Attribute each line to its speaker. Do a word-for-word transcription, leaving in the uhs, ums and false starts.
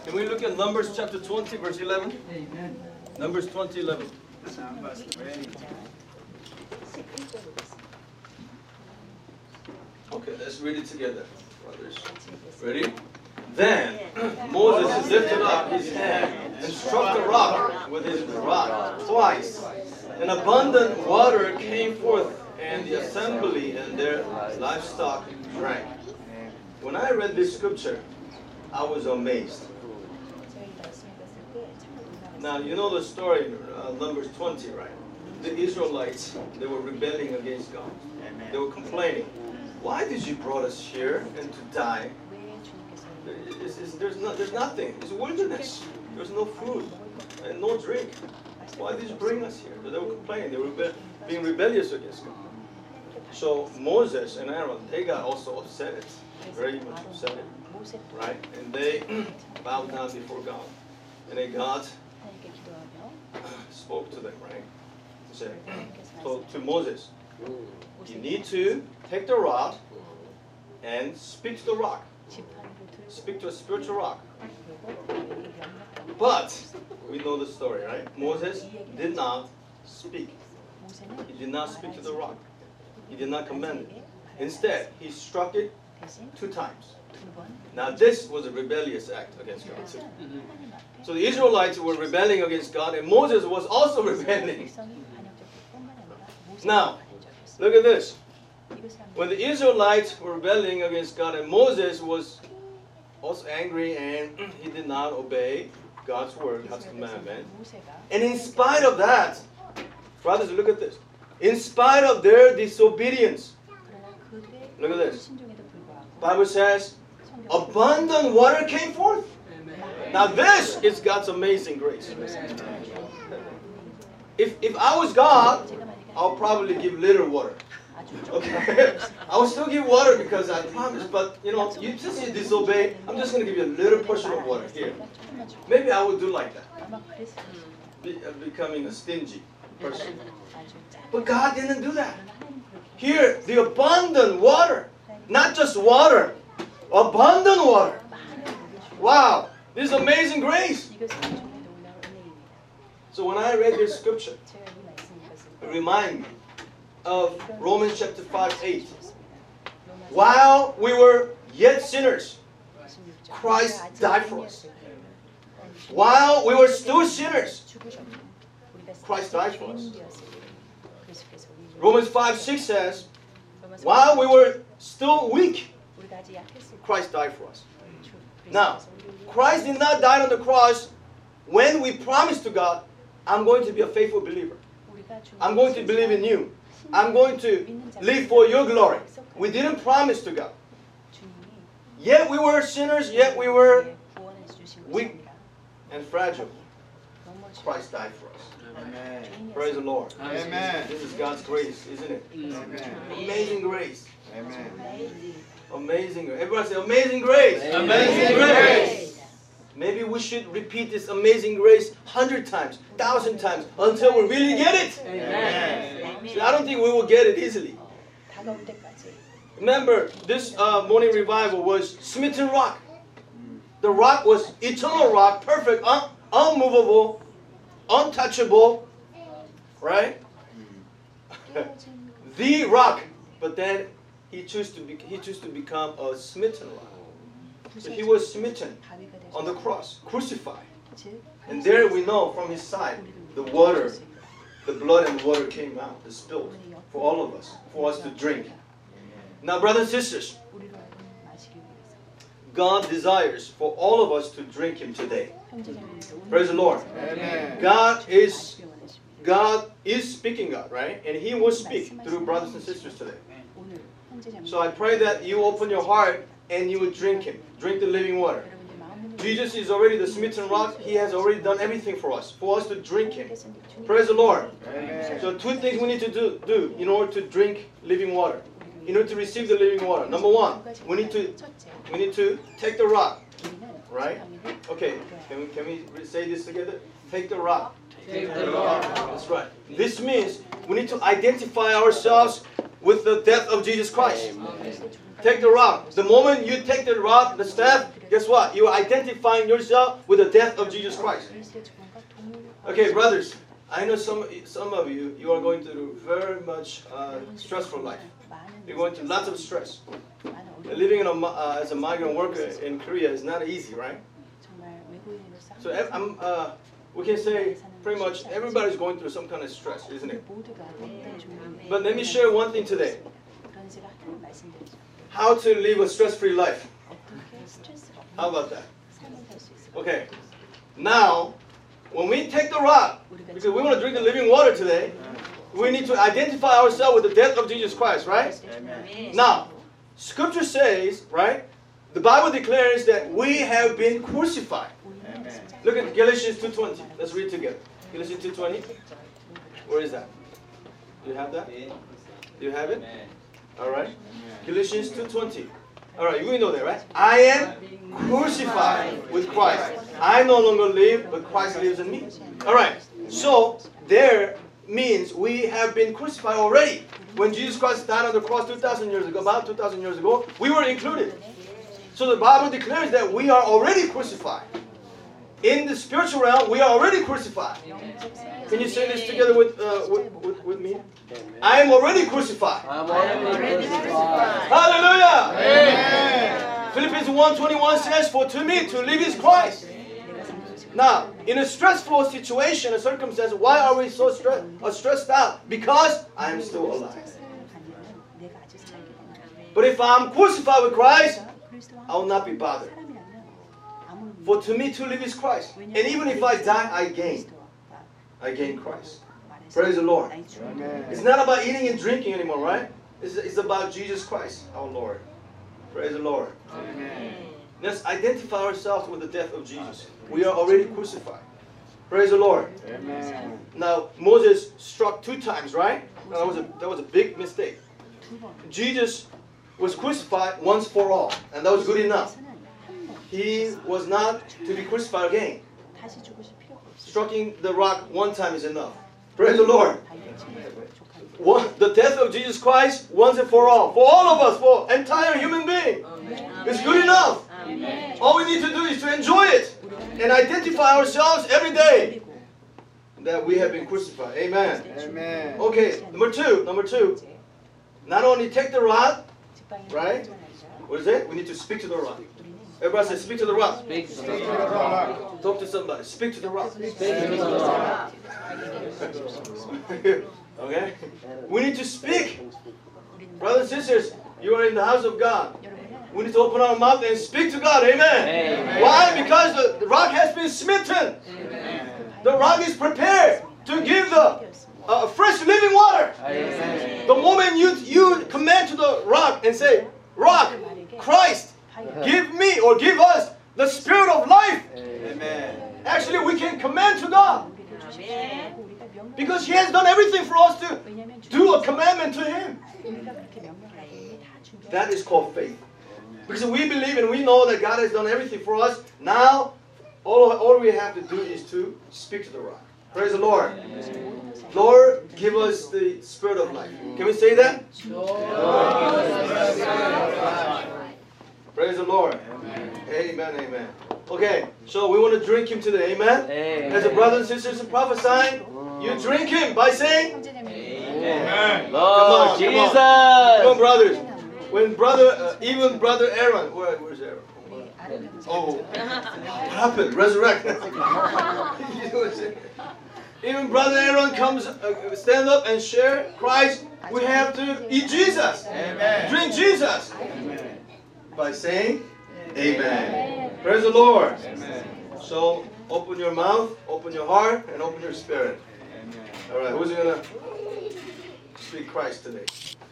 Speaker 1: Can we look at Numbers chapter twenty, verse eleven?
Speaker 2: Amen.
Speaker 1: Numbers twenty, eleven. Okay, let's read it together, brothers. Ready? Then Moses lifted up his hand and struck the rock with his rod twice. And abundant water came forth, and the assembly and their livestock drank. When I read this scripture, I was amazed. Now, you know the story, uh, Numbers twenty, right? The Israelites, they were rebelling against God. They were complaining. Why did you brought us here and to die? It's, it's, there's, no, there's nothing. It's wilderness. There's no food and no drink. Why did you bring us here? They were complaining. They were rebe being rebellious against God. So Moses and Aaron, they got also upset. Very much upset. Right? And they bowed down before God. And then God spoke to them, right? He said, so to Moses, you need to take the rod and speak to the rock. Speak to a spiritual rock. But we know the story, right? Moses did not speak. He did not speak to the rock. He did not command it. Instead, he struck it two times. Now this was a rebellious act against God too. So the Israelites were rebelling against God, and Moses was also rebelling. Now, look at this. When the Israelites were rebelling against God, and Moses was also angry, and he did not obey God's word, God's commandment. And in spite of that, brothers, look at this. In spite of their disobedience, look at this. Bible says, abundant water came forth. Now this is God's amazing grace. If, if I was God, I'll probably give little water. Okay, I will still give water because I promised, but you know, you just you disobey. I'm just going to give you a little portion of water here. Maybe I would do like that, Be, uh, becoming a stingy person. But God didn't do that. Here, the abundant water, not just water, abundant water. Wow, this is amazing grace. So when I read this scripture, it reminded me of Romans chapter five, eight. While we were yet sinners, Christ died for us. While we were still sinners, Christ died for us. Romans five, six says, while we were still weak, Christ died for us. Now, Christ did not die on the cross when we promised to God, I'm going to be a faithful believer. I'm going to believe in you. I'm going to live for your glory. We didn't promise to God. Yet we were sinners, yet we were weak and fragile. Christ died for us. Amen. Praise the Lord.
Speaker 3: Amen.
Speaker 1: This is God's grace, isn't it?
Speaker 3: Amen.
Speaker 1: Amazing grace.
Speaker 3: Amen.
Speaker 1: Amazing grace. Everybody say amazing grace.
Speaker 3: Amazing grace.
Speaker 1: Maybe we should repeat this amazing grace hundred times, thousand times, until we really get it.
Speaker 3: Amen.
Speaker 1: See, I don't think we will get it easily. Remember, this uh, morning revival was smitten rock. The rock was eternal rock, perfect, un unmovable, untouchable, right? The rock. But then he chose to be, he chose to become a smitten rock. So he was smitten on the cross, crucified. And there we know from his side, the water, the blood and water came out, the spilled for all of us, for us to drink. Now, brothers and sisters, God desires for all of us to drink him today. Praise the Lord.
Speaker 3: Amen.
Speaker 1: God is, God is speaking God, right? And he will speak through brothers and sisters today. So I pray that you open your heart and you will drink him. Drink the living water. Jesus is already the smitten rock. He has already done everything for us, for us to drink him. Praise the Lord.
Speaker 3: Amen.
Speaker 1: So two things we need to do, do in order to drink living water. In order to receive the living water. Number one, we need to we need to take the rock. Right? Okay, can we, can we say this together? Take the rock.
Speaker 3: Take the rock.
Speaker 1: That's right. This means we need to identify ourselves with the death of Jesus Christ. Take the rock. The moment you take the rock, the staff, guess what? You're identifying yourself with the death of Jesus Christ. Okay, brothers, I know some some of you, you are going through very much uh, stressful life. You're going through lots of stress. Living in a, uh, as a migrant worker in Korea is not easy, right? So I'm, uh, we can say pretty much everybody's going through some kind of stress, isn't it? But let me share one thing today. How to live a stress-free life. How about that? Okay. Now, when we take the rock, because we want to drink the living water today, we need to identify ourselves with the death of Jesus Christ, right? Amen. Now, Scripture says, right, the Bible declares that we have been crucified. Amen. Look at Galatians two twenty. Let's read together. Galatians two twenty. Where is that? Do you have that? Do you have it? All right. Galatians two twenty. All right, you know that, right? I am crucified with Christ. I no longer live, but Christ lives in me. All right. So there means we have been crucified already. When Jesus Christ died on the cross two thousand years ago, about two thousand years ago, we were included. So the Bible declares that we are already crucified. In the spiritual realm, we are already crucified. Can you say this together with, uh, with, with, with me? I am already crucified.
Speaker 3: I am already crucified.
Speaker 1: Hallelujah!
Speaker 3: Amen.
Speaker 1: Philippians one twenty-one says, for to me to live is Christ. Now, in a stressful situation, a circumstance, why are we so stressed, or stressed out? Because I am still alive. But if I'm crucified with Christ, I will not be bothered. For to me to live is Christ. And even if I die, I gain. I gain Christ. Praise the Lord. Amen. It's not about eating and drinking anymore, right? It's, it's about Jesus Christ, our Lord. Praise the Lord. Amen. Let's identify ourselves with the death of Jesus. We are already crucified. Praise the Lord. Amen. Now, Moses struck two times, right? That was a, that was a big mistake. Jesus was crucified once for all, and that was good enough. He was not to be crucified again. Striking the rock one time is enough. Praise the Lord. One, the death of Jesus Christ once and for all. For all of us, for entire human being. It's good enough. Amen. All we need to do is to enjoy it and identify ourselves every day that we have been crucified. Amen. Amen. Okay, number two. Number two. Not only take the rod, right? What is it? We need to speak to the rock. Everybody say, speak to the rock. Speak to the rock. Talk to somebody. Speak to the rock. Speak to the rock. Okay? We need to speak. Brothers and sisters, you are in the house of God. We need to open our mouth and speak to God. Amen. Amen. Why? Because the, the rock has been smitten. Amen. The rock is prepared to give the uh, fresh living water. Amen. The moment you, you command to the rock and say, rock, Christ, give me or give us the spirit of life. Amen. Actually, we can command to God. Amen. Because He has done everything for us to do a commandment to Him. That is called faith. Because we believe and we know that God has done everything for us. Now, all, all we have to do is to speak to the rock. Praise the Lord. Amen. Lord, give us the spirit of life. Can we say that? Lord. Praise the Lord. Amen. Amen, amen. Okay, so we want to drink Him today. Amen? Amen. As a brothers and sisters prophesying, you drink Him by saying, Amen. Lord come on, Jesus. Come on. Come on, brothers. When brother, uh, even brother Aaron, where, where's Aaron? Oh, what happened? Resurrect. Even brother Aaron comes, uh, stand up and share Christ. We have to eat Jesus. Amen. Drink Jesus. Amen. By saying, Amen. Amen. Praise the Lord. Amen. So open your mouth, open your heart, and open your spirit. Amen. All right, who's going to speak Christ today?